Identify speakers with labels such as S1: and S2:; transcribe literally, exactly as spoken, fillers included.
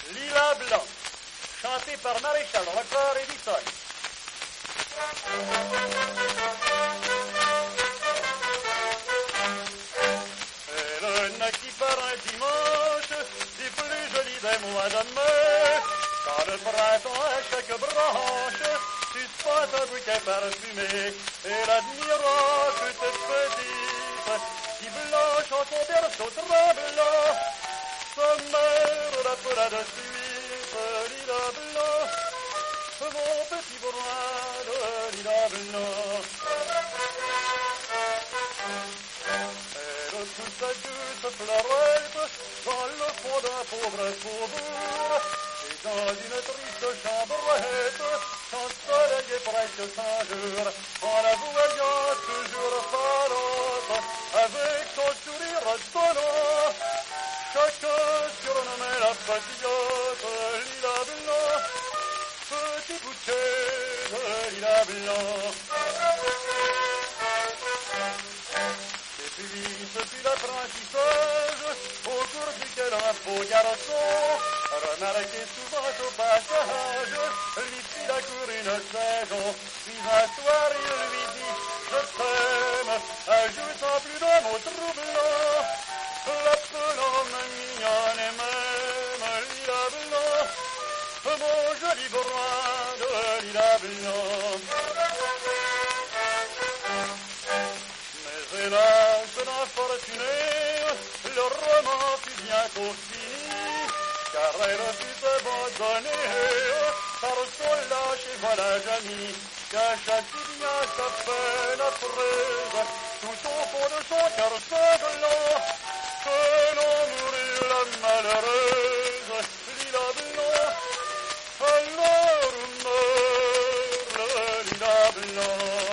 S1: Lilas blancs, chanté par Maréchal Rocard et Vissol. Elle naquit par un dimanche, du plus joli des mois de mai, quand le printemps à chaque branche suspend un bouquet parfumé, et l'admirant toute petite, si blanche en son berceau tremblant, sa mère l'appela de suite, lilas blanc, mon petit bourroin de lilas blanc. Elle poussa douce fleurette dans le fond d'un pauvre faubourg, et dans une triste chambrette, sans soleil et presque sans jour, en la voyant toujours parlante, avec son sourire tonnant, chacun surnommait la papillote lilas blanc, petit bouquet de lilas blanc. Et puis ce fut l'apprentissage, au cours duquel un beau garçon, remarqué souvent au passage, lui fit la cour une saison. Puis un soir il lui dit « Je t'aime », ajoutant plus d'un mot troublant, l'appelant ma mignonne et même lilas blanc, mon joli bourroin de lilas blanc. Mais hélas, l'infortuné, le roman fut bientôt fini, car elle fut abandonnée par son lâche et volage ami, cacha si bien sa peine affreuse, tout au fond de son cœur sanglant, que l'on mourut la malheureuse, lilas blanc, alors meurt le lilas blanc.